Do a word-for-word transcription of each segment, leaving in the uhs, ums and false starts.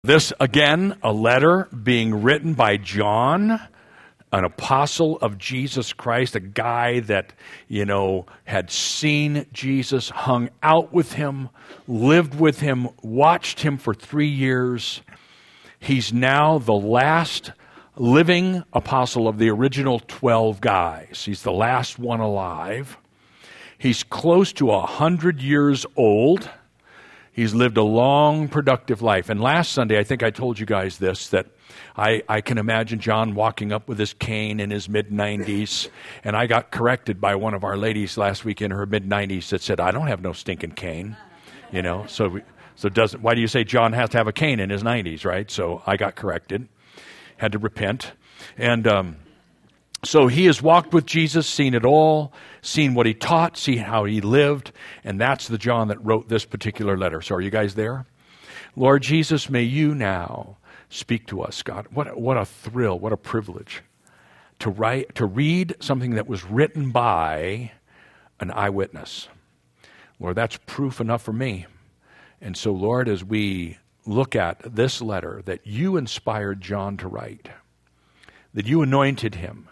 This, again, a letter being written by John, an apostle of Jesus Christ, a guy that, you know, had seen Jesus, hung out with him, lived with him, watched him for three years. He's now the last living apostle of the original twelve guys. He's the last one alive. He's close to a hundred years old. He's lived a long, productive life. And last Sunday, I think I told you guys this, that I, I can imagine John walking up with his cane in his mid-nineties, and I got corrected by one of our ladies last week in her mid-nineties that said, I don't have no stinking cane, you know. So, we, so doesn't. Why do you say John has to have a cane in his nineties, right? So I got corrected, had to repent. And um, so he has walked with Jesus, seen it all, seen what he taught, seen how he lived, and that's the John that wrote this particular letter. So are you guys there? Lord Jesus, may you now speak to us, God. What, what a thrill, what a privilege to write, to read something that was written by an eyewitness. Lord, that's proof enough for me. And so, Lord, as we look at this letter that you inspired John to write, that you anointed him,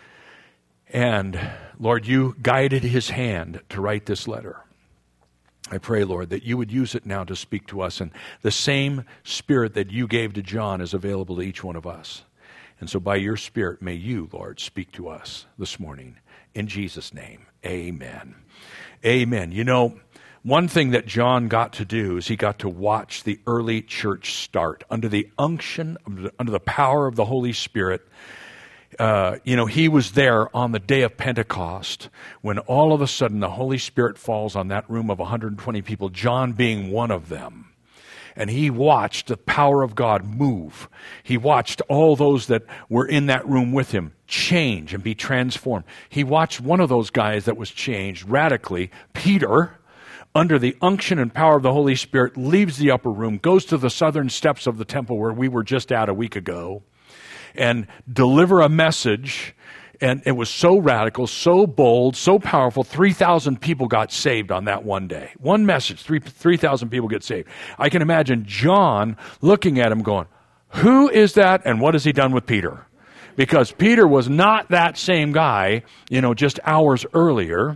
and, Lord, you guided his hand to write this letter. I pray, Lord, that you would use it now to speak to us. And the same Spirit that you gave to John is available to each one of us. And so by your Spirit, may you, Lord, speak to us this morning. In Jesus' name, amen. Amen. You know, one thing that John got to do is he got to watch the early church start under the unction, under the power of the Holy Spirit. Uh, you know, he was there on the day of Pentecost when all of a sudden the Holy Spirit falls on that room of one hundred twenty people, John being one of them. And he watched the power of God move. He watched all those that were in that room with him change and be transformed. He watched one of those guys that was changed radically, Peter, under the unction and power of the Holy Spirit, leaves the upper room, goes to the southern steps of the temple where we were just at a week ago, and deliver a message. And it was so radical, so bold, so powerful. three thousand people got saved on that one day. One message, three 3,000 people get saved. I can imagine John looking at him going, who is that and what has he done with Peter? Because Peter was not that same guy, you know, just hours earlier.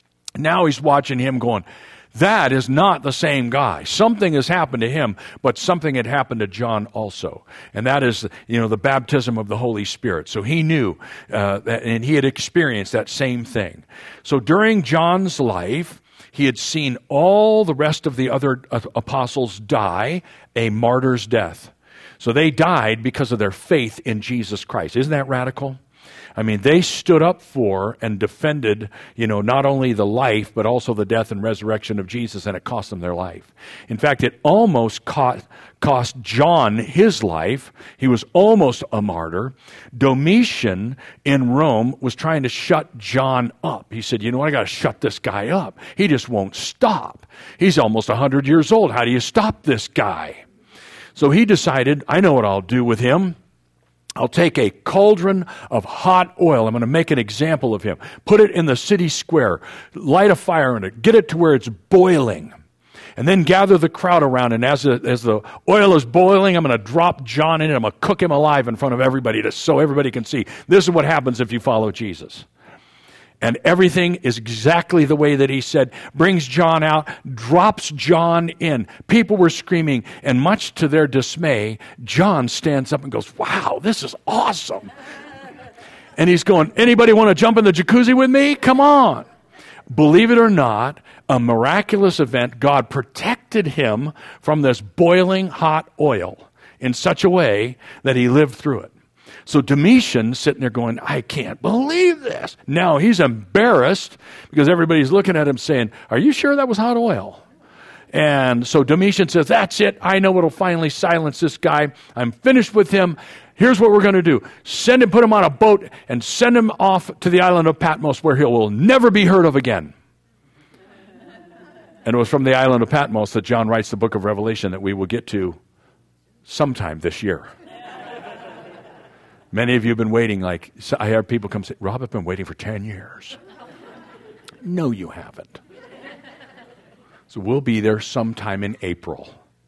Now he's watching him going, that is not the same guy. Something has happened to him, but something had happened to John also. And that is, you know, the baptism of the Holy Spirit. So he knew, uh, that, and he had experienced that same thing. So during John's life, he had seen all the rest of the other apostles die a martyr's death. So they died because of their faith in Jesus Christ. Isn't that radical? I mean, they stood up for and defended, you know, not only the life, but also the death and resurrection of Jesus, and it cost them their life. In fact, it almost cost, cost John his life. He was almost a martyr. Domitian in Rome was trying to shut John up. He said, you know what, I got to shut this guy up. He just won't stop. He's almost one hundred years old. How do you stop this guy? So he decided, I know what I'll do with him. I'll take a cauldron of hot oil. I'm going to make an example of him. Put it in the city square. Light a fire in it. Get it to where it's boiling. And then gather the crowd around. And as the, as the oil is boiling, I'm going to drop John in it. I'm going to cook him alive in front of everybody to, so everybody can see. This is what happens if you follow Jesus. And everything is exactly the way that he said. Brings John out, drops John in. People were screaming, and much to their dismay, John stands up and goes, wow, this is awesome. And he's going, anybody want to jump in the jacuzzi with me? Come on. Believe it or not, a miraculous event. God protected him from this boiling hot oil in such a way that he lived through it. So Domitian sitting there going, I can't believe this. Now he's embarrassed because everybody's looking at him saying, are you sure that was hot oil? And so Domitian says, that's it. I know what'll finally silence this guy. I'm finished with him. Here's what we're going to do. Send him, put him on a boat and send him off to the island of Patmos where he will never be heard of again. And it was from the island of Patmos that John writes the book of Revelation that we will get to sometime this year. Many of you have been waiting, like, I heard people come say, Rob, I've been waiting for ten years. No, you haven't. So we'll be there sometime in April.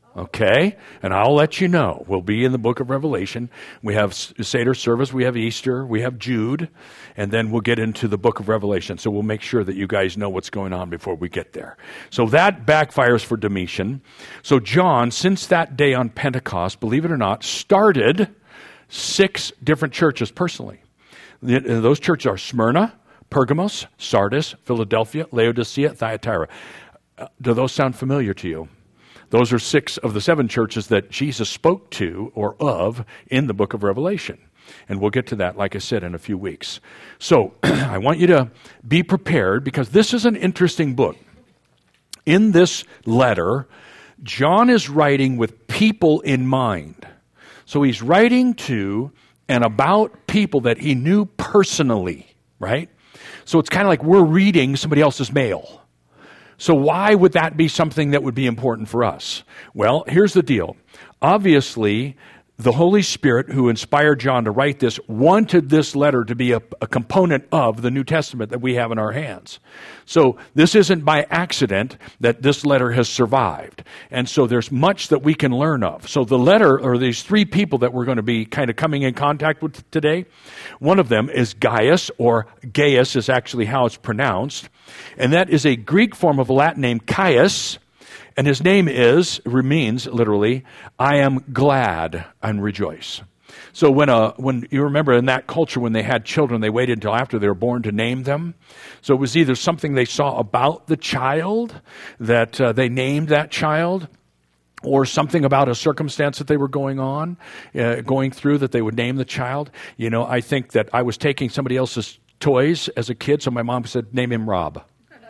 Okay? And I'll let you know. We'll be in the book of Revelation. We have Seder service, we have Easter, we have Jude, and then we'll get into the book of Revelation. So we'll make sure that you guys know what's going on before we get there. So that backfires for Domitian. So John, since that day on Pentecost, believe it or not, started six different churches personally. Those churches are Smyrna, Pergamos, Sardis, Philadelphia, Laodicea, Thyatira. Uh, do those sound familiar to you? Those are six of the seven churches that Jesus spoke to or of in the book of Revelation. And we'll get to that, like I said, in a few weeks. So I want you to be prepared because this is an interesting book. In this letter, John is writing with people in mind. So he's writing to and about people that he knew personally, right? So it's kind of like we're reading somebody else's mail. So why would that be something that would be important for us? Well, here's the deal. Obviously, the Holy Spirit who inspired John to write this wanted this letter to be a, a component of the New Testament that we have in our hands. So this isn't by accident that this letter has survived. And so there's much that we can learn of. So the letter, or these three people that we're going to be kind of coming in contact with today, one of them is Gaius, or Gaius is actually how it's pronounced. And that is a Greek form of a Latin name, Caius. And his name is, means literally, I am glad and rejoice. So when a, when you remember in that culture, when they had children, they waited until after they were born to name them. So it was either something they saw about the child that uh, they named that child, or something about a circumstance that they were going on, uh, going through, that they would name the child. You know, I think that I was taking somebody else's toys as a kid, so my mom said, name him Rob.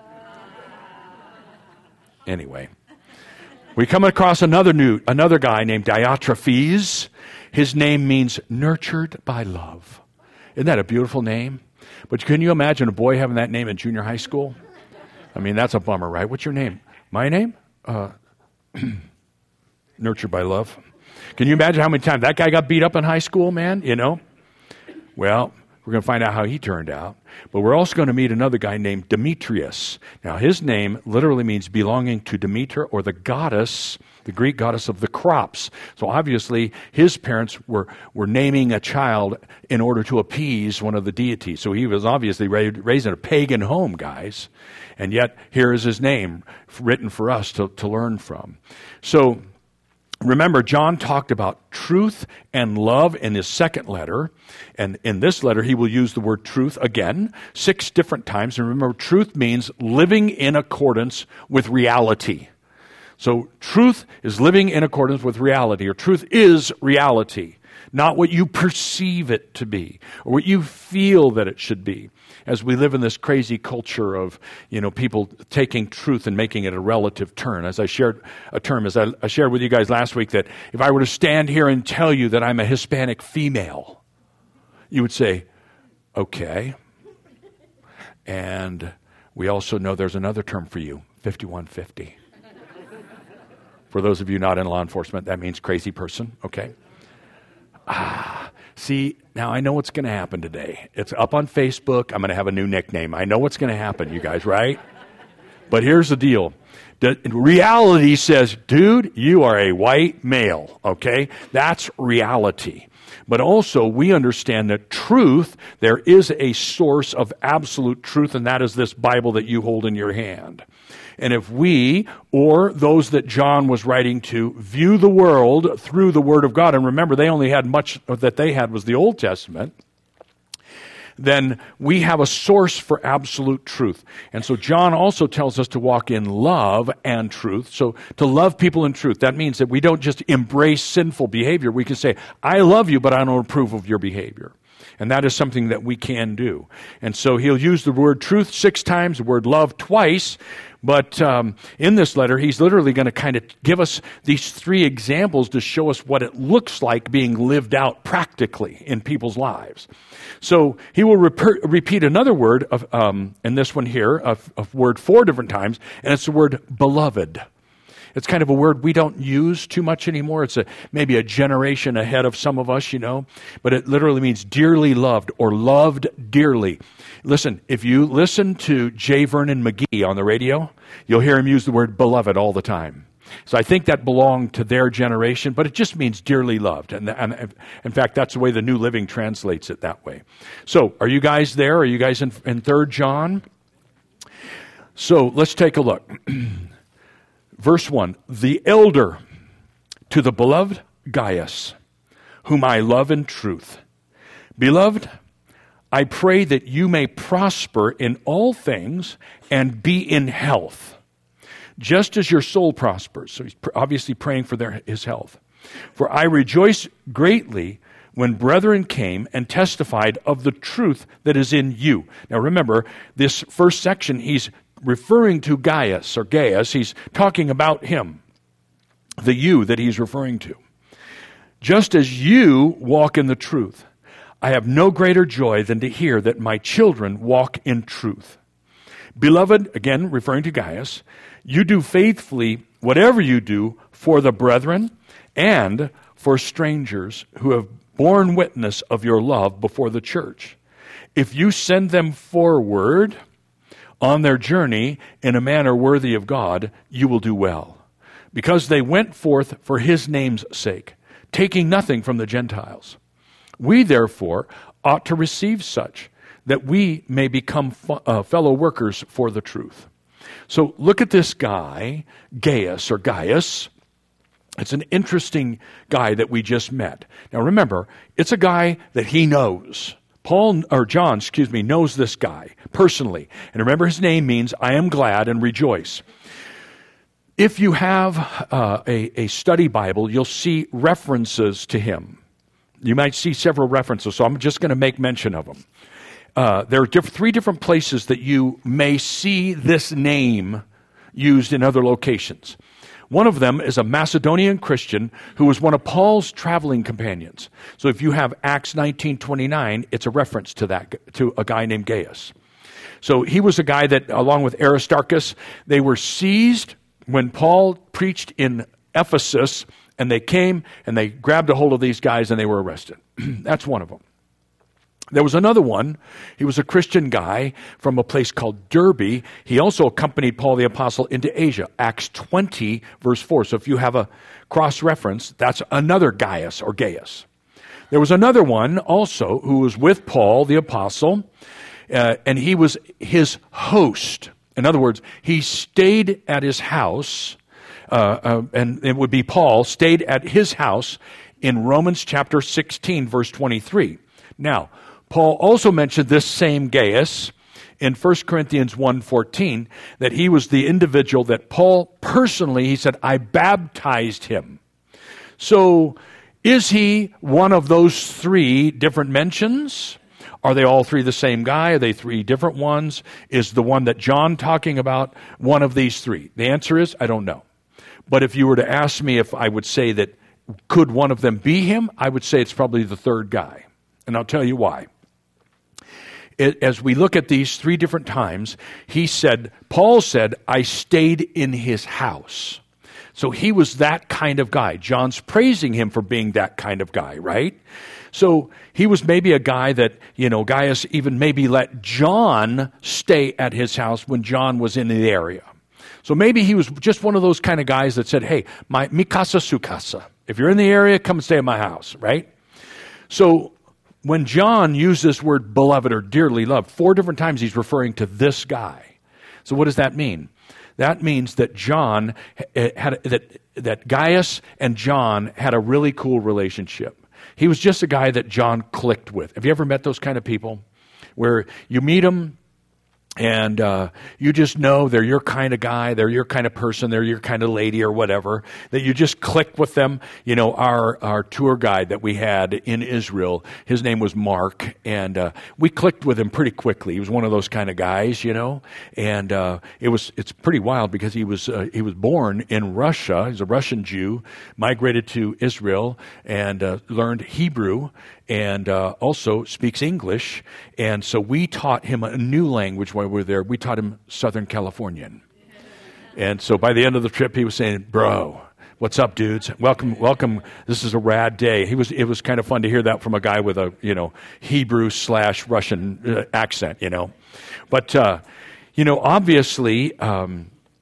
Anyway. We come across another new, another guy named Diotrephes. His name means nurtured by love. Isn't that a beautiful name? But can you imagine a boy having that name in junior high school? I mean, that's a bummer, right? What's your name? My name? Uh, nurtured by love. Can you imagine how many times that guy got beat up in high school, man? You know? Well, we're going to find out how he turned out. But we're also going to meet another guy named Demetrius. Now, his name literally means belonging to Demeter, or the goddess, the Greek goddess of the crops. So obviously, his parents were, were naming a child in order to appease one of the deities. So he was obviously raised in a pagan home, guys. And yet, here is his name written for us to, to learn from. So, remember, John talked about truth and love in his second letter. And in this letter, he will use the word truth again, six different times. And remember, truth means living in accordance with reality. So truth is living in accordance with reality, or truth is reality, not what you perceive it to be or what you feel that it should be. As we live in this crazy culture of, you know, people taking truth and making it a relative term. As I shared a term, as I, I shared with you guys last week, that if I were to stand here and tell you that I'm a Hispanic female, you would say, okay. And we also know there's another term for you, fifty-one fifty. For those of you not in law enforcement, that means crazy person, okay? Ah, see, now I know what's going to happen today. It's up on Facebook. I'm going to have a new nickname. I know what's going to happen, you guys, right? But here's the deal. The reality says, dude, you are a white male, okay? That's reality. But also, we understand that truth, there is a source of absolute truth, and that is this Bible that you hold in your hand. And if we, or those that John was writing to, view the world through the Word of God, and remember, they only had much that they had was the Old Testament, then we have a source for absolute truth. And so John also tells us to walk in love and truth. So to love people in truth, that means that we don't just embrace sinful behavior. We can say, I love you, but I don't approve of your behavior. And that is something that we can do. And so he'll use the word truth six times, the word love twice. But um, in this letter, he's literally going to kind of give us these three examples to show us what it looks like being lived out practically in people's lives. So he will rep- repeat another word, of, um, in this one here, a, a word four different times, and it's the word beloved. It's kind of a word we don't use too much anymore. It's a, maybe a generation ahead of some of us, you know. But it literally means dearly loved or loved dearly. Listen, if you listen to J. Vernon McGee on the radio, you'll hear him use the word beloved all the time. So I think that belonged to their generation, but it just means dearly loved. And, and in fact, that's the way the New Living translates it that way. So are you guys there? Are you guys in, in Third John? So let's take a look. Verse one, the elder to the beloved Gaius, whom I love in truth. Beloved, I pray that you may prosper in all things and be in health, just as your soul prospers. So he's obviously praying for their, his health. For I rejoice greatly when brethren came and testified of the truth that is in you. Now remember, this first section, he's referring to Gaius or Gaius. He's talking about him, the you that he's referring to. Just as you walk in the truth, I have no greater joy than to hear that my children walk in truth. Beloved, again referring to Gaius, you do faithfully whatever you do for the brethren and for strangers who have borne witness of your love before the church. If you send them forward on their journey in a manner worthy of God, you will do well, because they went forth for his name's sake, taking nothing from the Gentiles. We, therefore, ought to receive such, that we may become uh, fellow workers for the truth. So look at this guy, Gaius or Gaius. It's an interesting guy that we just met. Now remember, it's a guy that he knows. Paul, or John, excuse me, knows this guy personally. And remember, his name means I am glad and rejoice. If you have uh, a, a study Bible, you'll see references to him. You might see several references, so I'm just going to make mention of them. Uh, there are diff- three different places that you may see this name used in other locations. One of them is a Macedonian Christian who was one of Paul's traveling companions. So if you have Acts nineteen twenty-nine, it's a reference to that, to a guy named Gaius. So he was a guy that, along with Aristarchus, they were seized when Paul preached in Ephesus, and they came and they grabbed a hold of these guys and they were arrested. That's one of them. There was another one. He was a Christian guy from a place called Derbe. He also accompanied Paul the Apostle into Asia. Acts twenty, verse four. So if you have a cross-reference, that's another Gaius or Gaius. There was another one also who was with Paul the Apostle, uh, and he was his host. In other words, he stayed at his house, uh, uh, and it would be Paul, stayed at his house in Romans chapter sixteen, verse twenty-three. Now, Paul also mentioned this same Gaius in First Corinthians one fourteen, that he was the individual that Paul personally, he said, I baptized him. So, is he one of those three different mentions? Are they all three the same guy? Are they three different ones? Is the one that John talking about one of these three? The answer is, I don't know. But if you were to ask me if I would say that, could one of them be him? I would say it's probably the third guy. And I'll tell you why. It, as we look at these three different times, he said, Paul said, I stayed in his house. So he was that kind of guy. John's praising him for being that kind of guy, right? So he was maybe a guy that, you know, Gaius even maybe let John stay at his house when John was in the area. So maybe he was just one of those kind of guys that said, hey, my mikasa sukasa. If you're in the area, come and stay at my house, right? So when John used this word beloved or dearly loved, four different times he's referring to this guy. So what does that mean? That means that John had that that Gaius and John had a really cool relationship. He was just a guy that John clicked with. Have you ever met those kind of people where you meet them and uh, you just know they're your kind of guy, they're your kind of person, they're your kind of lady or whatever, that you just click with them? You know, our, our tour guide that we had in Israel, his name was Mark, and uh, we clicked with him pretty quickly. He was one of those kind of guys, you know, and uh, it was it's pretty wild because he was uh, he was born in Russia. He's a Russian Jew, migrated to Israel, and uh, learned Hebrew, and uh, also speaks English. And so we taught him a new language while we were there. We taught him Southern Californian. And so by the end of the trip, he was saying, bro, what's up, dudes? Welcome, welcome. This is a rad day. He was. It was kind of fun to hear that from a guy with a, you know, Hebrew slash Russian uh, accent, you know. But, uh, you know, obviously, um,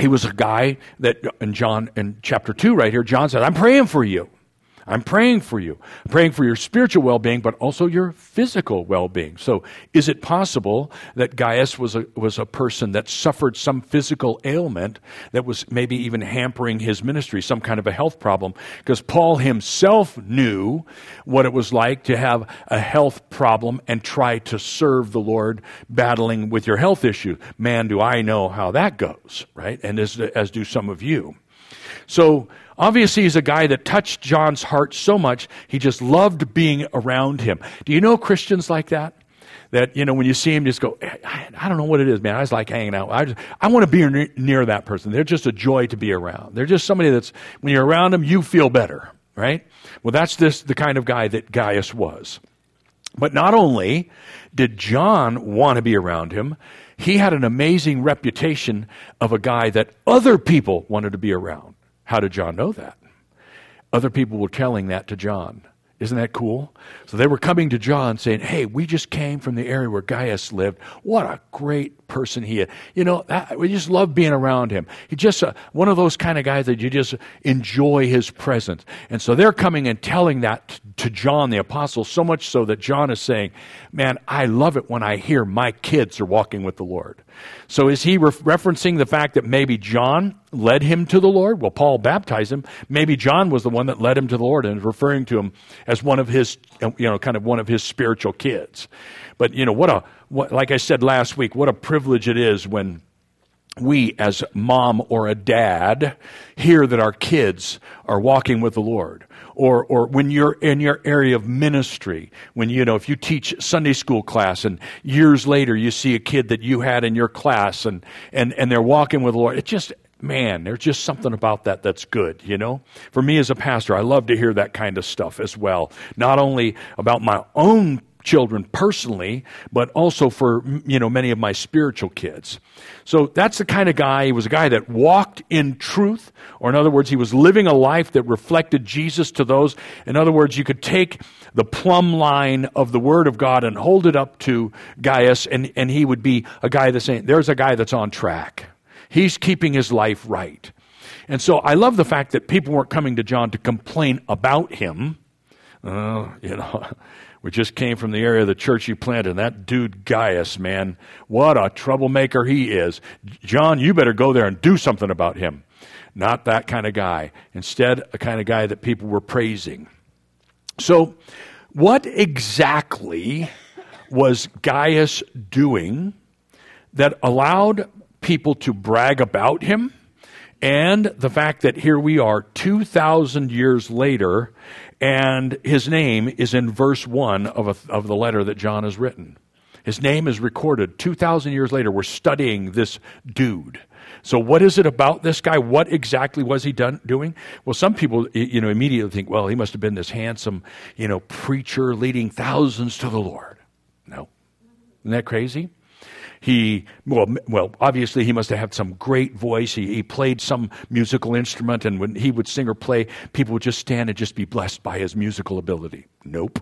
he was a guy that in John, in chapter two right here, John said, I'm praying for you. I'm praying for you. I'm praying for your spiritual well-being, but also your physical well-being. So is it possible that Gaius was a, was a person that suffered some physical ailment that was maybe even hampering his ministry, some kind of a health problem? Because Paul himself knew what it was like to have a health problem and try to serve the Lord battling with your health issue. Man, do I know how that goes, right? And as, as do some of you. So obviously he's a guy that touched John's heart so much, he just loved being around him. Do you know Christians like that? That, you know, when you see him, just go, I, I don't know what it is, man. I just like hanging out. I just, I want to be near, near that person. They're just a joy to be around. They're just somebody that's, when you're around them, you feel better, right? Well, that's this the kind of guy that Gaius was. But not only did John want to be around him, he had an amazing reputation of a guy that other people wanted to be around. How did John know that? Other people were telling that to John. Isn't that cool? So they were coming to John saying, hey, we just came from the area where Gaius lived. What a great person he is. You know, that, we just love being around him. He's just a, one of those kind of guys that you just enjoy his presence. And so they're coming and telling that t- to John the apostle, so much so that John is saying, man, I love it when I hear my kids are walking with the Lord. So is he re- referencing the fact that maybe John led him to the Lord? Well, Paul baptized him. Maybe John was the one that led him to the Lord and is referring to him as one of his, you know, kind of one of his spiritual kids. But, you know, what a, what, like I said last week, what a privilege it is when we as mom or a dad hear that our kids are walking with the Lord. Or or when you're in your area of ministry, when, you know, if you teach Sunday school class and years later you see a kid that you had in your class and, and, and they're walking with the Lord, it just, man, there's just something about that that's good, you know? For me as a pastor, I love to hear that kind of stuff as well. Not only about my own children personally, but also for, you know, many of my spiritual kids. So that's the kind of guy. He was a guy that walked in truth, or in other words, he was living a life that reflected Jesus to those. In other words, you could take the plumb line of the Word of God and hold it up to Gaius, and, and he would be a guy that's saying, there's a guy that's on track. He's keeping his life right. And so I love the fact that people weren't coming to John to complain about him. Uh, you know, we just came from the area of the church you planted. That dude Gaius, man, what a troublemaker he is. John, you better go there and do something about him. Not that kind of guy. Instead, a kind of guy that people were praising. So, what exactly was Gaius doing that allowed people to brag about him? And the fact that here we are two thousand years later, and his name is in verse one of, a, of the letter that John has written. His name is recorded two thousand years later. We're studying this dude. So what is it about this guy? What exactly was he done, doing? Well, some people, you know, immediately think, well, he must have been this handsome, you know, preacher leading thousands to the Lord. No. Isn't that crazy? He, well, well, obviously he must have had some great voice. He, he played some musical instrument, and when he would sing or play, people would just stand and just be blessed by his musical ability. Nope.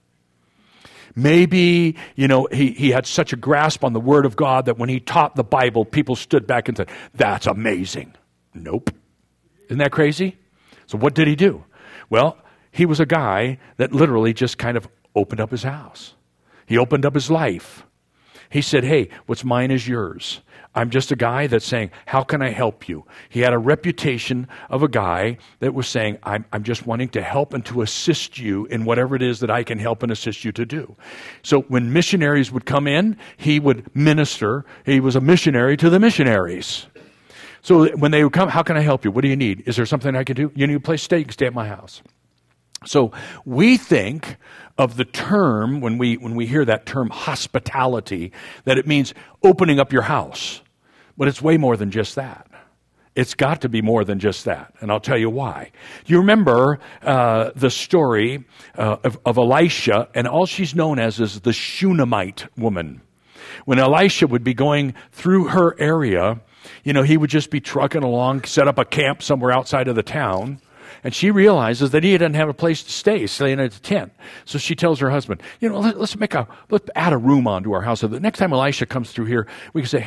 Maybe, you know, he, he had such a grasp on the Word of God that when he taught the Bible, people stood back and said, that's amazing. Nope. Isn't that crazy? So what did he do? Well, he was a guy that literally just kind of opened up his house. He opened up his life. He said, hey, what's mine is yours. I'm just a guy that's saying, how can I help you? He had a reputation of a guy that was saying, I'm, I'm just wanting to help and to assist you in whatever it is that I can help and assist you to do. So when missionaries would come in, he would minister. He was a missionary to the missionaries. So when they would come, how can I help you? What do you need? Is there something I can do? You need a place to stay? You can stay at my house. So we think of the term, when we when we hear that term hospitality, that it means opening up your house. But it's way more than just that. It's got to be more than just that. And I'll tell you why. You remember uh, the story uh, of, of Elisha, and all she's known as is the Shunammite woman. When Elisha would be going through her area, you know, he would just be trucking along, set up a camp somewhere outside of the town. And she realizes that he doesn't have a place to stay, staying in a tent. So she tells her husband, you know, let, let's make a, let's add a room onto our house. So the next time Elisha comes through here, we can say, hey,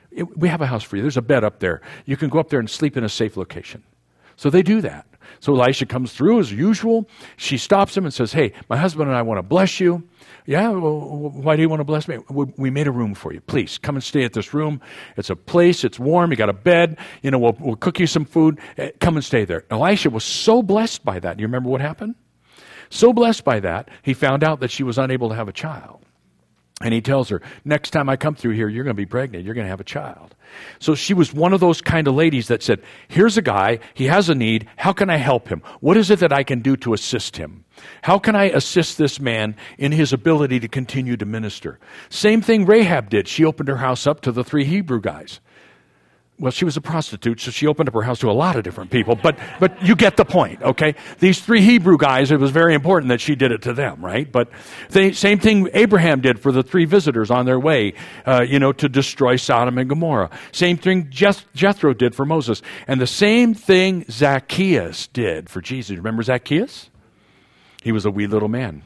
we have a house for you. There's a bed up there. You can go up there and sleep in a safe location. So they do that. So Elisha comes through as usual. She stops him and says, hey, my husband and I want to bless you. Yeah, well, why do you want to bless me? We made a room for you. Please, come and stay at this room. It's a place. It's warm. You got a bed. You know, we'll, we'll cook you some food. Come and stay there. Elisha was so blessed by that. Do you remember what happened? So blessed by that, he found out that she was unable to have a child. And he tells her, next time I come through here, you're going to be pregnant. You're going to have a child. So she was one of those kind of ladies that said, here's a guy. He has a need. How can I help him? What is it that I can do to assist him? How can I assist this man in his ability to continue to minister? Same thing Rahab did. She opened her house up to the three Hebrew guys. Well, she was a prostitute, so she opened up her house to a lot of different people. But but you get the point, okay? These three Hebrew guys, it was very important that she did it to them, right? But the same thing Abraham did for the three visitors on their way, uh, you know, to destroy Sodom and Gomorrah. Same thing Jeth- Jethro did for Moses. And the same thing Zacchaeus did for Jesus. Remember Zacchaeus? He was a wee little man.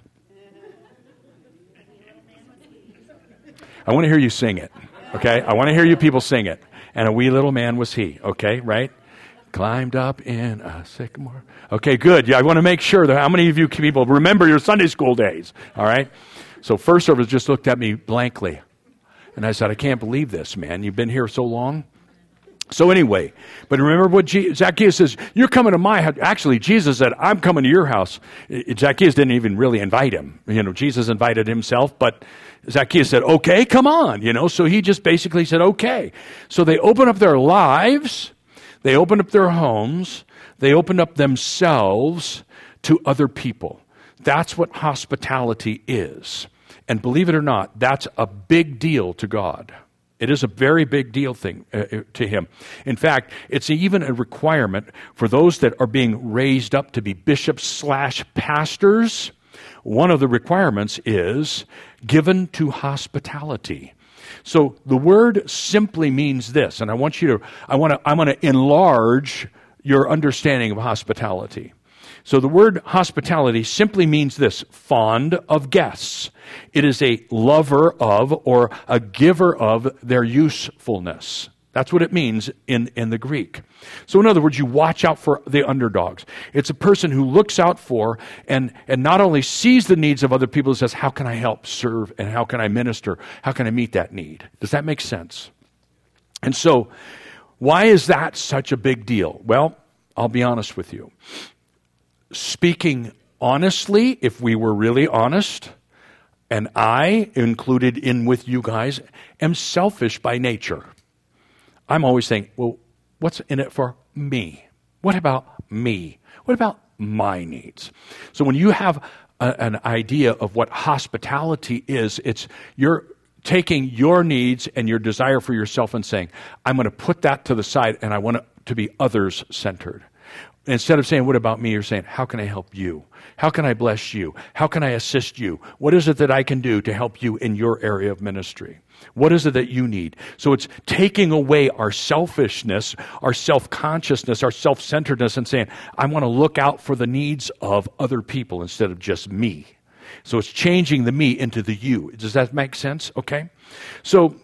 I want to hear you sing it, okay? I want to hear you people sing it. And a wee little man was he, okay, right? Climbed up in a sycamore. Okay, good. Yeah, I want to make sure that how many of you people remember your Sunday school days, all right? So first service just looked at me blankly. And I said, I can't believe this, man. You've been here so long. So anyway, but remember what G- Zacchaeus says, you're coming to my house. Actually, Jesus said, I'm coming to your house. Zacchaeus didn't even really invite him. You know, Jesus invited himself, but Zacchaeus said, okay, come on. You know, so he just basically said, okay. So they opened up their lives. They opened up their homes. They opened up themselves to other people. That's what hospitality is. And believe it or not, that's a big deal to God. It is a very big deal thing uh, to him. In fact, it's even a requirement for those that are being raised up to be bishops slash pastors. One of the requirements is given to hospitality. So the word simply means this, and I want you to, I want to, I want to enlarge your understanding of hospitality. So the word hospitality simply means this, fond of guests. It is a lover of or a giver of their usefulness. That's what it means in, in the Greek. So in other words, you watch out for the underdogs. It's a person who looks out for and, and not only sees the needs of other people, but says, how can I help serve and how can I minister? How can I meet that need? Does that make sense? And so why is that such a big deal? Well, I'll be honest with you. Speaking honestly, if we were really honest, and I, included in with you guys, am selfish by nature. I'm always saying, well, what's in it for me? What about me? What about my needs? So when you have a, an idea of what hospitality is, it's you're taking your needs and your desire for yourself and saying, I'm going to put that to the side and I want it to be others-centered. Instead of saying, what about me? You're saying, how can I help you? How can I bless you? How can I assist you? What is it that I can do to help you in your area of ministry? What is it that you need? So it's taking away our selfishness, our self-consciousness, our self-centeredness and saying, I want to look out for the needs of other people instead of just me. So it's changing the me into the you. Does that make sense? Okay. So,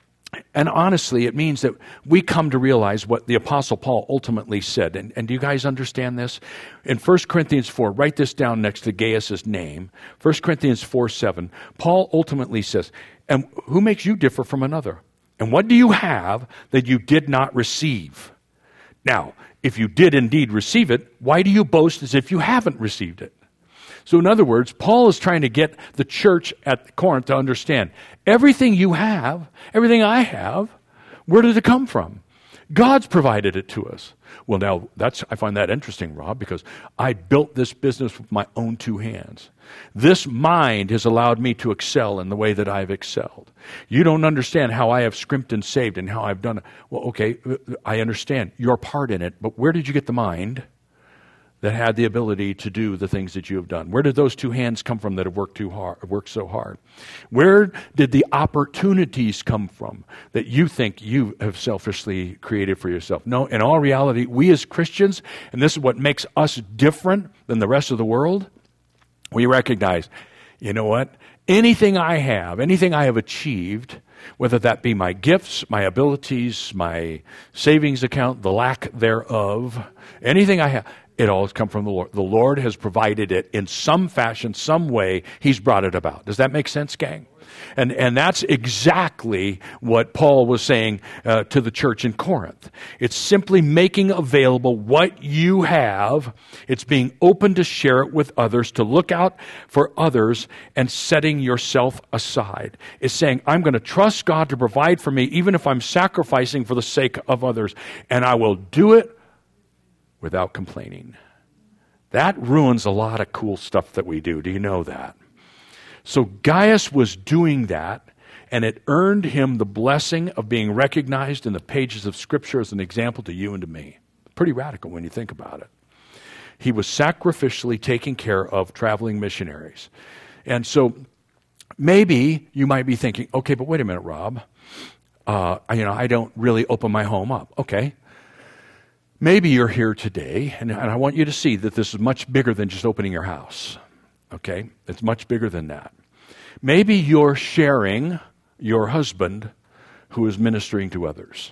and honestly, it means that we come to realize what the Apostle Paul ultimately said. And, and do you guys understand this? In First Corinthians four, write this down next to Gaius' name. First Corinthians four seven, Paul ultimately says, and who makes you differ from another? And what do you have that you did not receive? Now, if you did indeed receive it, why do you boast as if you haven't received it? So in other words, Paul is trying to get the church at Corinth to understand everything you have, everything I have, where did it come from? God's provided it to us. Well, now, that's I find that interesting, Rob, because I built this business with my own two hands. This mind has allowed me to excel in the way that I've excelled. You don't understand how I have scrimped and saved and how I've done it. Well, okay, I understand your part in it, but where did you get the mind that had the ability to do the things that you have done? Where did those two hands come from that have worked too hard, worked so hard? Where did the opportunities come from that you think you have selfishly created for yourself? No, in all reality, we as Christians, and this is what makes us different than the rest of the world, we recognize, you know what? Anything I have, anything I have achieved whether that be my gifts, my abilities, my savings account, the lack thereof, anything I have, it all has come from the Lord. The Lord has provided it in some fashion, some way. He's brought it about. Does that make sense, gang? And and that's exactly what Paul was saying uh, to the church in Corinth. It's simply making available what you have. It's being open to share it with others, to look out for others, and setting yourself aside. It's saying, I'm going to trust God to provide for me, even if I'm sacrificing for the sake of others, and I will do it without complaining. That ruins a lot of cool stuff that we do. Do you know that? So Gaius was doing that, and it earned him the blessing of being recognized in the pages of Scripture as an example to you and to me. Pretty radical when you think about it. He was sacrificially taking care of traveling missionaries. And so maybe you might be thinking, okay, but wait a minute, Rob. Uh, you know, I don't really open my home up. Okay. Maybe you're here today, and, and I want you to see that this is much bigger than just opening your house. Okay? It's much bigger than that. Maybe you're sharing your husband who is ministering to others.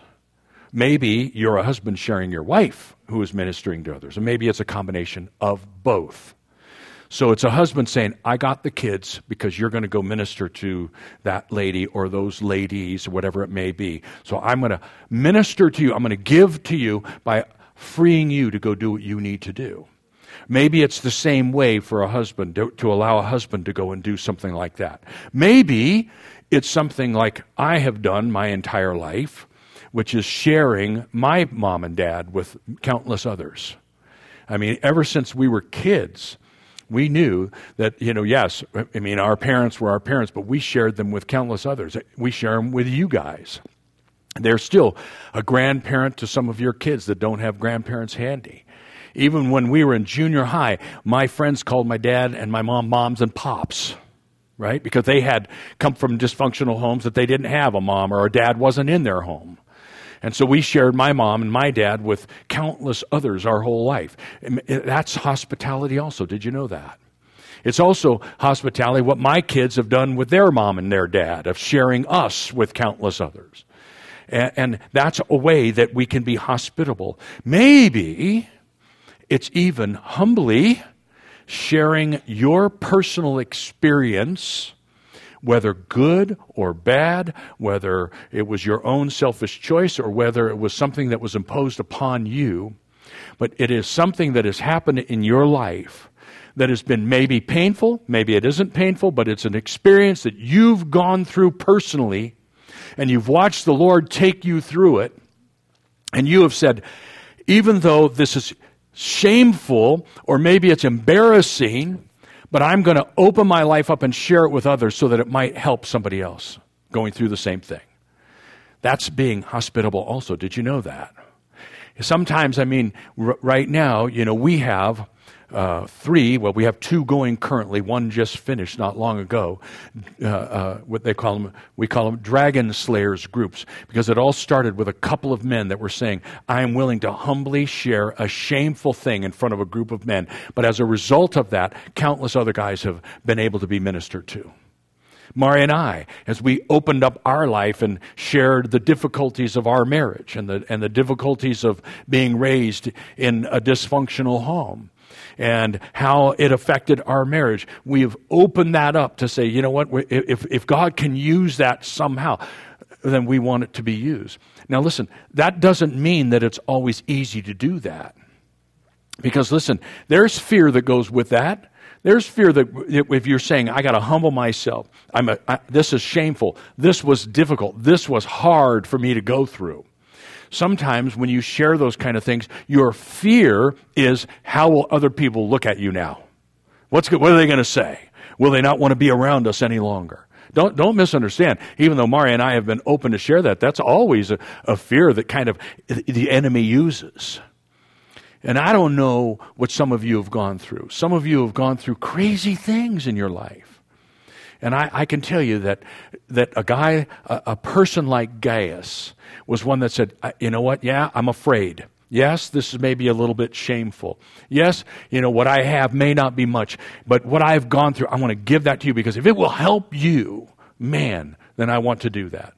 Maybe you're a husband sharing your wife who is ministering to others. And maybe it's a combination of both. So it's a husband saying, I got the kids because you're going to go minister to that lady or those ladies or whatever it may be. So I'm going to minister to you. I'm going to give to you by freeing you to go do what you need to do. Maybe it's the same way for a husband, to, to allow a husband to go and do something like that. Maybe it's something like I have done my entire life, which is sharing my mom and dad with countless others. I mean, ever since we were kids, we knew that, you know, yes, I mean, our parents were our parents, but we shared them with countless others. We share them with you guys. They're still a grandparent to some of your kids that don't have grandparents handy. Even when we were in junior high, my friends called my dad and my mom moms and pops, right? Because they had come from dysfunctional homes that they didn't have a mom or a dad wasn't in their home. And so we shared my mom and my dad with countless others our whole life. That's hospitality also. Did you know that? It's also hospitality what my kids have done with their mom and their dad, of sharing us with countless others. And, and that's a way that we can be hospitable. Maybe it's even humbly sharing your personal experience, whether good or bad, whether it was your own selfish choice or whether it was something that was imposed upon you. But it is something that has happened in your life that has been maybe painful, maybe it isn't painful, but it's an experience that you've gone through personally, and you've watched the Lord take you through it, and you have said, even though this is shameful, or maybe it's embarrassing, but I'm going to open my life up and share it with others so that it might help somebody else going through the same thing. That's being hospitable also. Did you know that? Sometimes, I mean, r- right now, you know, we have uh, three, well, we have two going currently. One just finished not long ago. Uh, uh, what they call them, we call them Dragon Slayers groups, because it all started with a couple of men that were saying, I am willing to humbly share a shameful thing in front of a group of men. But as a result of that, countless other guys have been able to be ministered to. Mari and I, as we opened up our life and shared the difficulties of our marriage and the and the difficulties of being raised in a dysfunctional home and how it affected our marriage, we have opened that up to say, you know what, if if God can use that somehow, then we want it to be used. Now listen, that doesn't mean that it's always easy to do that. Because listen, there's fear that goes with that. There's fear that if you're saying, I got to humble myself, I'm a, I, this is shameful, this was difficult, this was hard for me to go through. Sometimes when you share those kind of things, your fear is, how will other people look at you now? What's what are they going to say? Will they not want to be around us any longer? Don't don't misunderstand. Even though Mari and I have been open to share that, that's always a, a fear that kind of the enemy uses. And I don't know what some of you have gone through. Some of you have gone through crazy things in your life. And I, I can tell you that that a guy, a, a person like Gaius was one that said, you know what, yeah, I'm afraid. Yes, this is maybe a little bit shameful. Yes, you know, what I have may not be much. But what I've gone through, I want to give that to you because if it will help you, man, then I want to do that.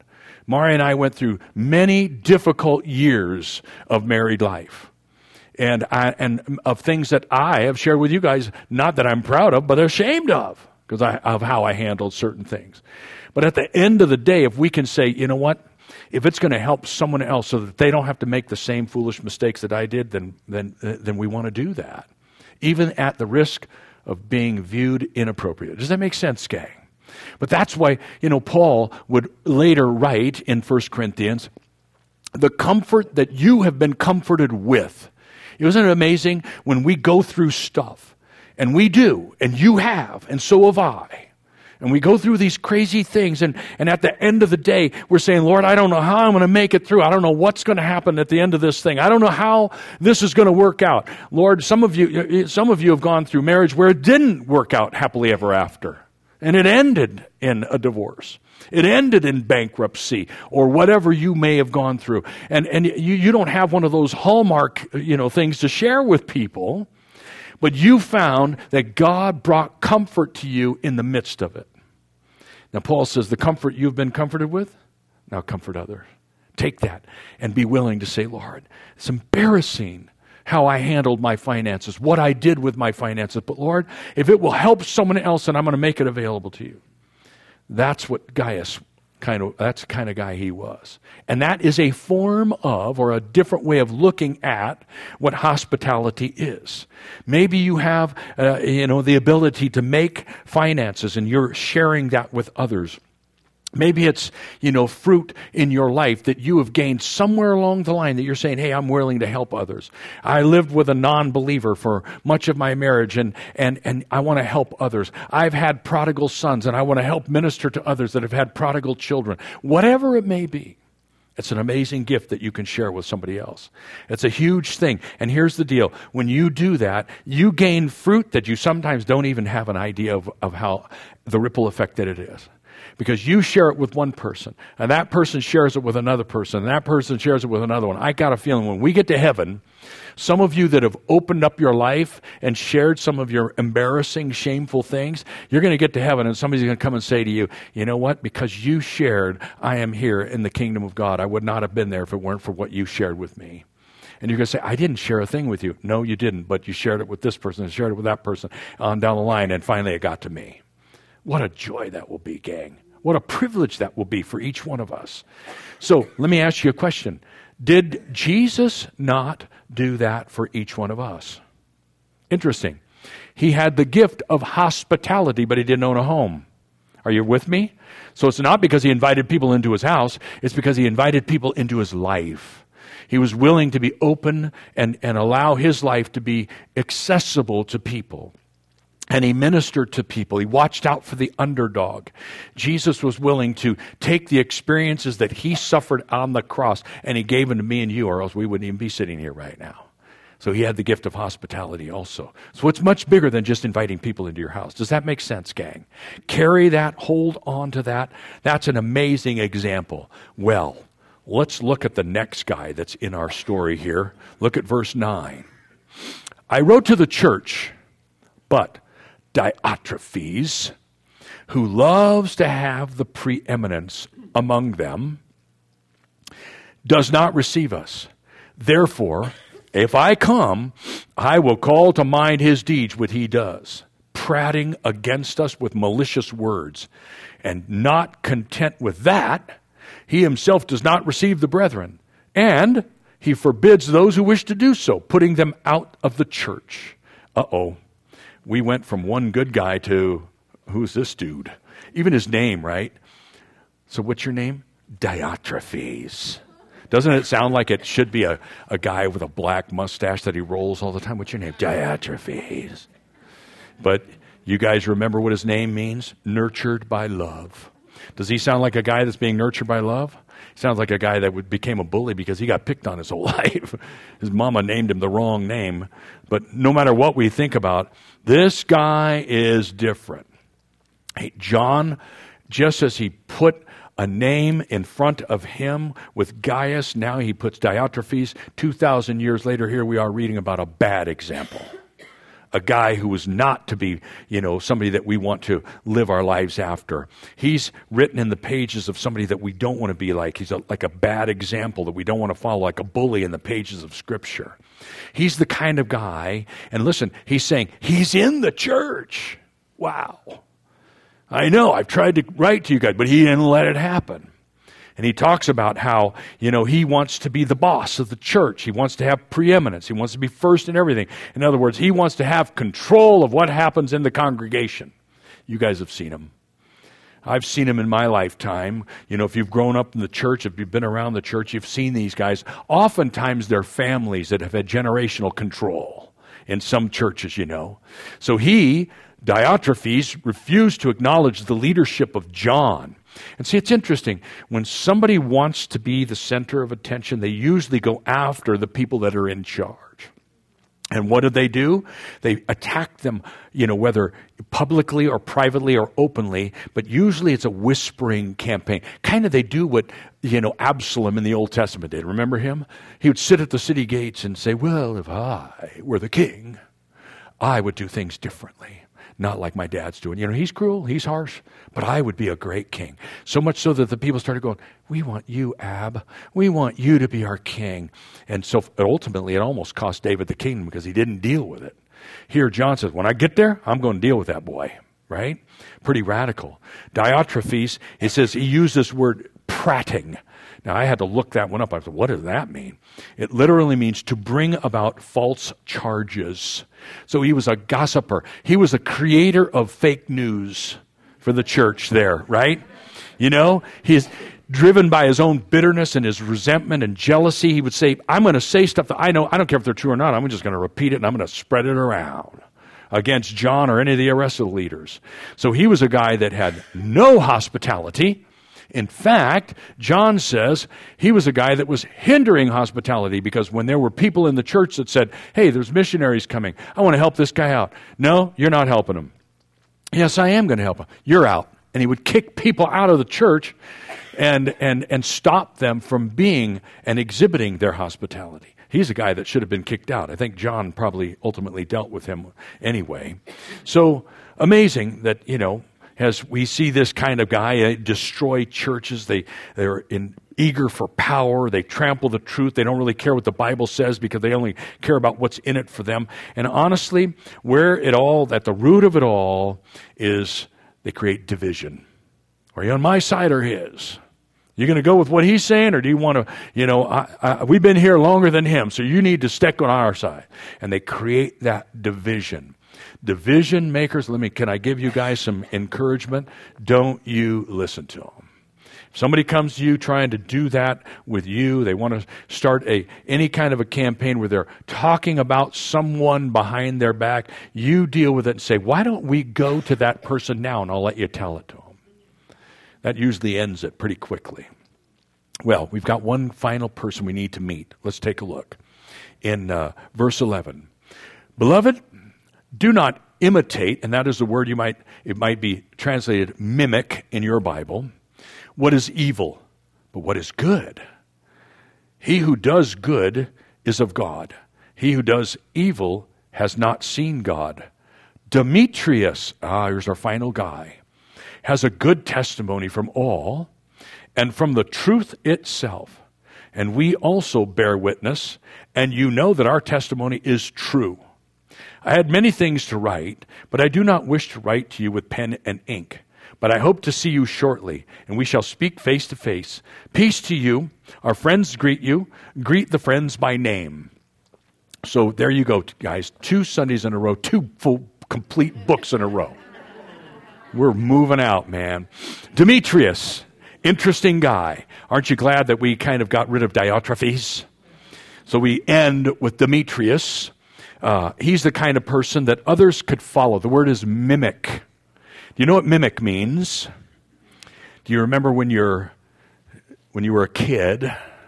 Mari and I went through many difficult years of married life. And I, and of things that I have shared with you guys, not that I'm proud of, but ashamed of, because I, of how I handled certain things. But at the end of the day, if we can say, you know what, if it's going to help someone else so that they don't have to make the same foolish mistakes that I did, then then then we want to do that, even at the risk of being viewed inappropriate. Does that make sense, gang? But that's why, you know, Paul would later write in First Corinthians, the comfort that you have been comforted with. Isn't it amazing when we go through stuff, and we do, and you have, and so have I, and we go through these crazy things, and, and at the end of the day, we're saying, Lord, I don't know how I'm going to make it through. I don't know what's going to happen at the end of this thing. I don't know how this is going to work out. Lord, some of you, some of you have gone through marriage where it didn't work out happily ever after, and it ended in a divorce. It ended in bankruptcy or whatever you may have gone through. And and you, you don't have one of those hallmark, you know, things to share with people, but you found that God brought comfort to you in the midst of it. Now, Paul says, the comfort you've been comforted with, now comfort others. Take that and be willing to say, Lord, it's embarrassing how I handled my finances, what I did with my finances. But Lord, if it will help someone else, then I'm going to make it available to you. That's what Gaius kind of, that's the kind of guy he was. And that is a form of, or a different way of looking at what hospitality is. Maybe you have, uh, you know, the ability to make finances and you're sharing that with others. Maybe it's, you know, fruit in your life that you have gained somewhere along the line that you're saying, hey, I'm willing to help others. I lived with a non-believer for much of my marriage, and, and, and I want to help others. I've had prodigal sons, and I want to help minister to others that have had prodigal children. Whatever it may be, it's an amazing gift that you can share with somebody else. It's a huge thing. And here's the deal. When you do that, you gain fruit that you sometimes don't even have an idea of, of how the ripple effect that it is. Because you share it with one person, and that person shares it with another person, and that person shares it with another one. I got a feeling when we get to heaven, some of you that have opened up your life and shared some of your embarrassing, shameful things, you're going to get to heaven, and somebody's going to come and say to you, you know what? Because you shared, I am here in the kingdom of God. I would not have been there if it weren't for what you shared with me. And you're going to say, I didn't share a thing with you. No, you didn't, but you shared it with this person and shared it with that person on down the line, and finally it got to me. What a joy that will be, gang. What a privilege that will be for each one of us. So let me ask you a question. Did Jesus not do that for each one of us? Interesting. He had the gift of hospitality, but he didn't own a home. Are you with me? So it's not because he invited people into his house. It's because he invited people into his life. He was willing to be open and, and allow his life to be accessible to people. And he ministered to people. He watched out for the underdog. Jesus was willing to take the experiences that he suffered on the cross, and he gave them to me and you, or else we wouldn't even be sitting here right now. So he had the gift of hospitality also. So it's much bigger than just inviting people into your house. Does that make sense, gang? Carry that, hold on to that. That's an amazing example. Well, let's look at the next guy that's in our story here. Look at verse nine. I wrote to the church, but Diotrephes, who loves to have the preeminence among them, does not receive us. Therefore, if I come, I will call to mind his deeds which he does, prating against us with malicious words. And not content with that, he himself does not receive the brethren, and he forbids those who wish to do so, putting them out of the church. Uh-oh. We went from one good guy to, who's this dude? Even his name, right? So what's your name? Diotrephes. Doesn't it sound like it should be a, a guy with a black mustache that he rolls all the time? What's your name? Diotrephes. But you guys remember what his name means? Nurtured by love. Does he sound like a guy that's being nurtured by love? He sounds like a guy that would became a bully because he got picked on his whole life. His mama named him the wrong name. But no matter what we think about, this guy is different. Hey, John, just as he put a name in front of him with Gaius, now he puts Diotrephes. two thousand years later, here we are reading about a bad example. a guy who was not to be, you know, somebody that we want to live our lives after. He's written in the pages of somebody that we don't want to be like. He's a, like a bad example that we don't want to follow, like a bully in the pages of Scripture. He's the kind of guy, and listen, he's saying, he's in the church. Wow. I know, I've tried to write to you guys, but he didn't let it happen. And he talks about how, you know, he wants to be the boss of the church. He wants to have preeminence. He wants to be first in everything. In other words, he wants to have control of what happens in the congregation. You guys have seen him. I've seen him in my lifetime. You know, if you've grown up in the church, if you've been around the church, you've seen these guys. Oftentimes they're families that have had generational control in some churches, you know. So he, Diotrephes, refused to acknowledge the leadership of John. And see, it's interesting. When somebody wants to be the center of attention, they usually go after the people that are in charge. And what do they do? They attack them, you know, whether publicly or privately or openly, but usually it's a whispering campaign. Kind of they do what, you know, Absalom in the Old Testament did. Remember him? He would sit at the city gates and say, well, if I were the king, I would do things differently. Not like my dad's doing. You know, he's cruel, he's harsh, but I would be a great king. So much so that the people started going, we want you, Ab. We want you to be our king. And so ultimately it almost cost David the kingdom because he didn't deal with it. Here John says, when I get there, I'm going to deal with that boy, right? Pretty radical. Diotrephes, it says he used this word prating. Now, I had to look that one up. I said, what does that mean? It literally means to bring about false charges. So he was a gossiper. He was a creator of fake news for the church there, right? You know, he's driven by his own bitterness and his resentment and jealousy. He would say, I'm going to say stuff that I know. I don't care if they're true or not. I'm just going to repeat it and I'm going to spread it around against John or any of the rest of the leaders. So he was a guy that had no hospitality. In fact, John says he was a guy that was hindering hospitality because when there were people in the church that said, hey, there's missionaries coming. I want to help this guy out. No, you're not helping him. Yes, I am going to help him. You're out. And he would kick people out of the church and, and, and stop them from being and exhibiting their hospitality. He's a guy that should have been kicked out. I think John probably ultimately dealt with him anyway. So amazing that, you know, as we see this kind of guy uh, destroy churches, they, they're in, eager for power. They trample the truth. They don't really care what the Bible says because they only care about what's in it for them. And honestly, where it all, at the root of it all, is they create division. Are you on my side or his? You going to go with what he's saying, or do you want to, you know, I, I, we've been here longer than him, so you need to stick on our side. And they create that division. Division makers, let me, can I give you guys some encouragement? Don't you listen to them. If somebody comes to you trying to do that with you, they want to start a any kind of a campaign where they're talking about someone behind their back, you deal with it and say, why don't we go to that person now and I'll let you tell it to them. That usually ends it pretty quickly. Well, we've got one final person we need to meet. Let's take a look. In uh, verse eleven. Beloved, do not imitate, and that is the word you might, it might be translated mimic in your Bible, what is evil, but what is good. He who does good is of God. He who does evil has not seen God. Demetrius, ah, here's our final guy, has a good testimony from all and from the truth itself. And we also bear witness, and you know that our testimony is true. I had many things to write, but I do not wish to write to you with pen and ink. But I hope to see you shortly, and we shall speak face to face. Peace to you. Our friends greet you. Greet the friends by name. So there you go, guys. Two Sundays in a row, two full, complete books in a row. We're moving out, man. Demetrius, interesting guy. Aren't you glad that we kind of got rid of Diotrephes? So we end with Demetrius. Uh, he's the kind of person that others could follow. The word is mimic. Do you know what mimic means? Do you remember when you're when you were a kid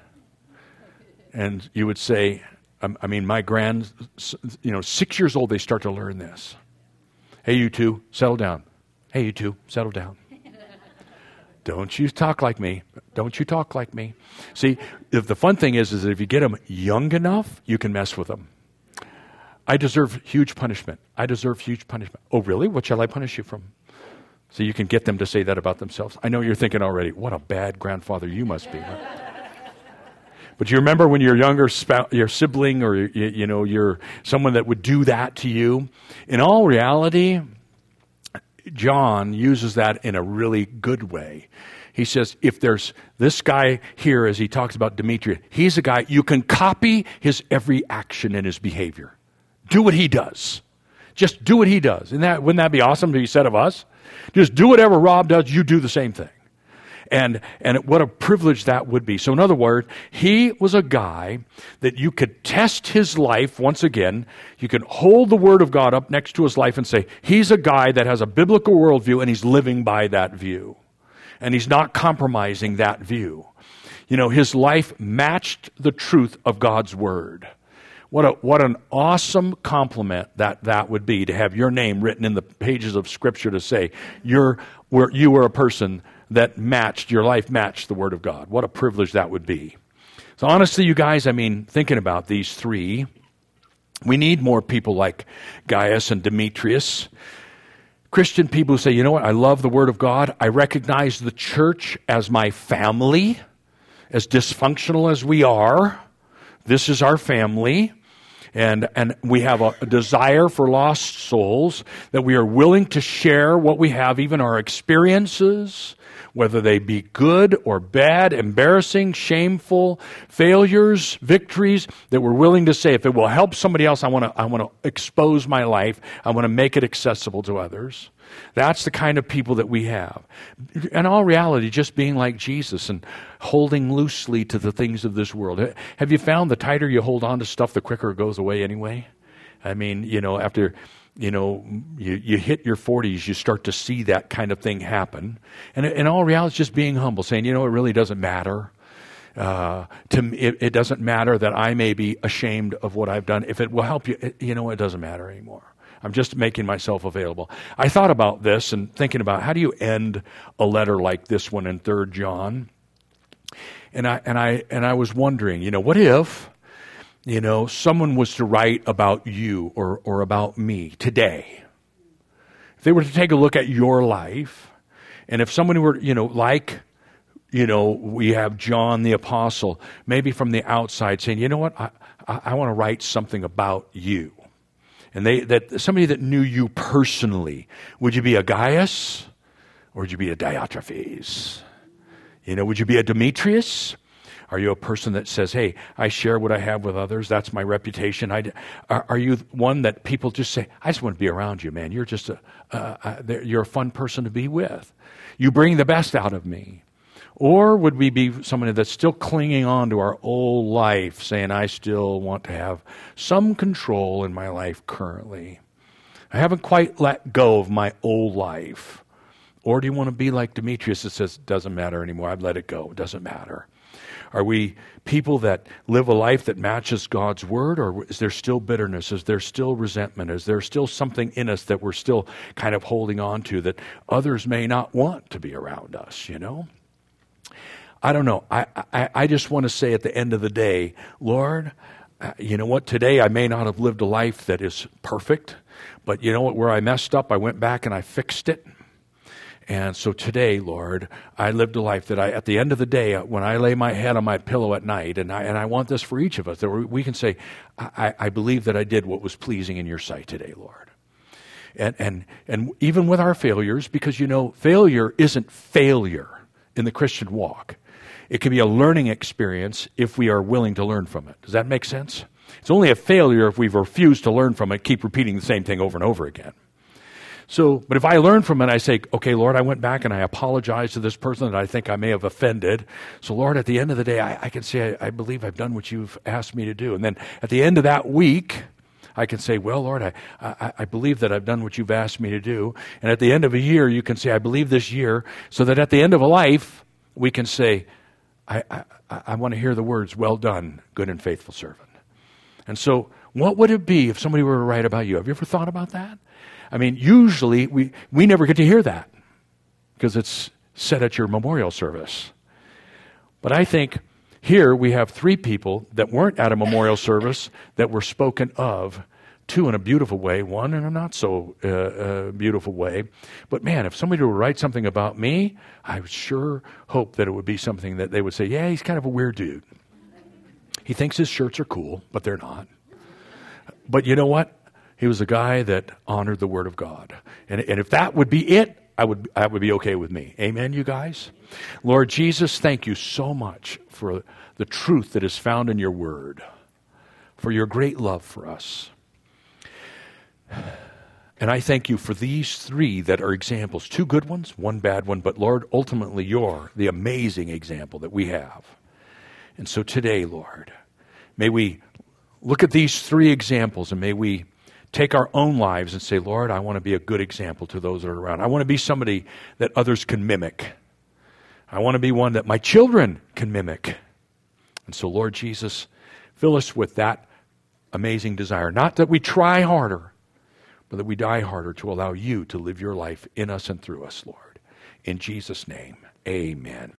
and you would say, I mean, my grand, you know, six years old, they start to learn this. Hey, you two, settle down. Hey, you two, settle down. Don't you talk like me. Don't you talk like me. See, if the fun thing is, is that if you get them young enough, you can mess with them. I deserve huge punishment. I deserve huge punishment. Oh, really? What shall I punish you from? So you can get them to say that about themselves. I know you're thinking already, what a bad grandfather you must be. Huh? But you remember when your younger spouse, your sibling or, you, you know, your someone that would do that to you? In all reality, John uses that in a really good way. He says, if there's this guy here, as he talks about Demetrius, he's a guy, you can copy his every action and his behavior. Do what he does. Just do what he does. Isn't that, wouldn't that be awesome to be said of us? Just do whatever Rob does, you do the same thing. And and what a privilege that would be. So in other words, he was a guy that you could test his life once again. You could hold the Word of God up next to his life and say, he's a guy that has a biblical worldview and he's living by that view. And he's not compromising that view. You know, his life matched the truth of God's Word. What a what an awesome compliment that that would be, to have your name written in the pages of Scripture to say you're where you were a person that matched, your life matched the Word of God. What a privilege that would be. So honestly, you guys, I mean, thinking about these three, we need more people like Gaius and Demetrius. Christian people who say, you know what, I love the Word of God. I recognize the church as my family, as dysfunctional as we are. This is our family. And and we have a, a desire for lost souls, that we are willing to share what we have, even our experiences, whether they be good or bad, embarrassing, shameful, failures, victories, that we're willing to say, if it will help somebody else, I want to I want to expose my life. I want to make it accessible to others. That's the kind of people that we have. In all reality, just being like Jesus and holding loosely to the things of this world. Have you found the tighter you hold on to stuff, the quicker it goes away anyway? I mean, you know, after, you know, you, you hit your forties, you start to see that kind of thing happen. And in all reality, it's just being humble, saying, you know, it really doesn't matter. Uh, to me, it, it doesn't matter that I may be ashamed of what I've done. If it will help you, it, you know, it doesn't matter anymore. I'm just making myself available. I thought about this and thinking about how do you end a letter like this one in Third John? And I and I and I was wondering, you know, what if, you know, someone was to write about you or or about me today? If they were to take a look at your life, and if someone were, you know, like, you know, we have John the Apostle, maybe from the outside saying, you know what, I I, I want to write something about you. And they that somebody that knew you personally, would you be a Gaius or would you be a Diotrephes? You know, would you be a Demetrius? Are you a person that says, hey, I share what I have with others, that's my reputation? I, are, are you one that people just say, I just want to be around you, man. You're just a, uh, you're a fun person to be with. You bring the best out of me. Or would we be somebody that's still clinging on to our old life, saying, I still want to have some control in my life currently. I haven't quite let go of my old life. Or do you want to be like Demetrius that says, it doesn't matter anymore, I've let it go, it doesn't matter? Are we people that live a life that matches God's Word, or is there still bitterness? Is there still resentment? Is there still something in us that we're still kind of holding on to that others may not want to be around us, you know? I don't know. I, I, I just want to say at the end of the day, Lord, uh, you know what? Today I may not have lived a life that is perfect, but you know what? Where I messed up, I went back and I fixed it. And so today, Lord, I lived a life that I, at the end of the day, when I lay my head on my pillow at night, and I, and I want this for each of us, that we can say, I, I believe that I did what was pleasing in your sight today, Lord. And, and, and even with our failures, because, you know, failure isn't failure in the Christian walk. It can be a learning experience if we are willing to learn from it. Does that make sense? It's only a failure if we've refused to learn from it, keep repeating the same thing over and over again. So, but if I learn from it, I say, okay, Lord, I went back and I apologize to this person that I think I may have offended. So, Lord, at the end of the day, I, I can say, I, I believe I've done what you've asked me to do. And then at the end of that week, I can say, well, Lord, I, I, I believe that I've done what you've asked me to do. And at the end of a year, you can say, I believe this year, so that at the end of a life, we can say, I, I, I want to hear the words, well done, good and faithful servant. And so what would it be if somebody were to write about you? Have you ever thought about that? I mean, usually we, we never get to hear that because it's said at your memorial service. But I think here we have three people that weren't at a memorial service that were spoken of two in a beautiful way, one in a not so uh, uh, beautiful way. But man, if somebody were to write something about me, I would sure hope that it would be something that they would say, yeah, he's kind of a weird dude. He thinks his shirts are cool, but they're not. But you know what? He was a guy that honored the Word of God. And, and if that would be it, I would, I would be okay with me. Amen, you guys? Lord Jesus, thank you so much for the truth that is found in your Word, for your great love for us. And I thank you for these three that are examples, two good ones, one bad one, but Lord, ultimately you're the amazing example that we have. And so today, Lord, may we look at these three examples and may we take our own lives and say, Lord, I want to be a good example to those that are around. I want to be somebody that others can mimic. I want to be one that my children can mimic. And so, Lord Jesus, fill us with that amazing desire. Not that we try harder, but that we die harder to allow you to live your life in us and through us, Lord. In Jesus' name, amen.